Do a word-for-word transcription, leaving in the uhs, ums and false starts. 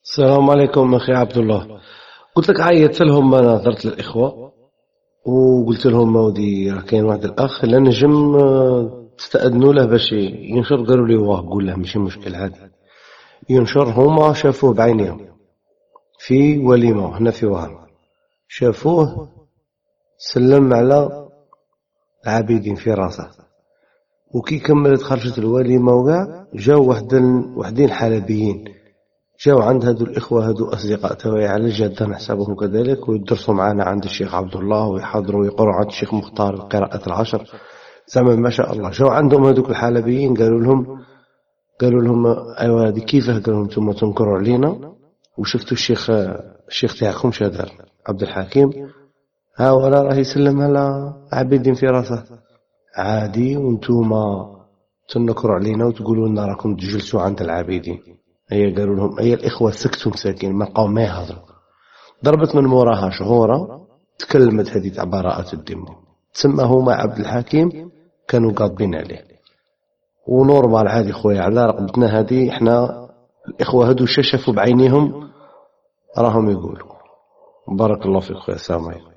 السلام عليكم أخي عبد الله. قلت لك عيطت لهم، أنا نظرت للإخوة وقلت لهم مودي راه كاين واحد الأخ لا نجم آه، تستأذنوا له باش ينشر. قالوا لي واه قول له ماشي مشكل عادي ينشر. هما شافوه بعينيهم في وليمة هنا في وهران، شافوه سلم على العابدين في راسه، وكي كملت خرجت الوليمة وكاع جاو واحد وحدين حلبيين جاو عند هذو الإخوة هذو أصدقاء تاوعي على الجادة نحسبهم كذلك، ويدرسوا معنا عند الشيخ عبد الله ويحضروا ويقروا عند الشيخ مختار قراءة العشر. زعما ما شاء الله جاو عندهم هذوك الحلبيين قالوا لهم قالوا لهم ايوا هذه كيفاه؟ قالوا لهم انتم تنكروا علينا وشفتوا الشيخ الشيخ تاعكم شادر عبد الحكيم ها ولا راه يسلم على عبيدين في راسه عادي، وانتم تنكروا علينا وتقولوا لنا راكم تجلسوا عند العابدين. هي قالوا لهم هي الإخوة سكتوا مساكين ما بقاو ما يهضروا. ضربت من موراها شهورة تكلمت هذه تاع براءة الذمة، تسمى هما عبد الحكيم كانوا قاضبين عليه. ونورمال عادي خويا على رقبتنا هذه، احنا الإخوة هذو شافوا بعينيهم راهم يقولوا. بارك الله فيك خويا. السلام عليكم.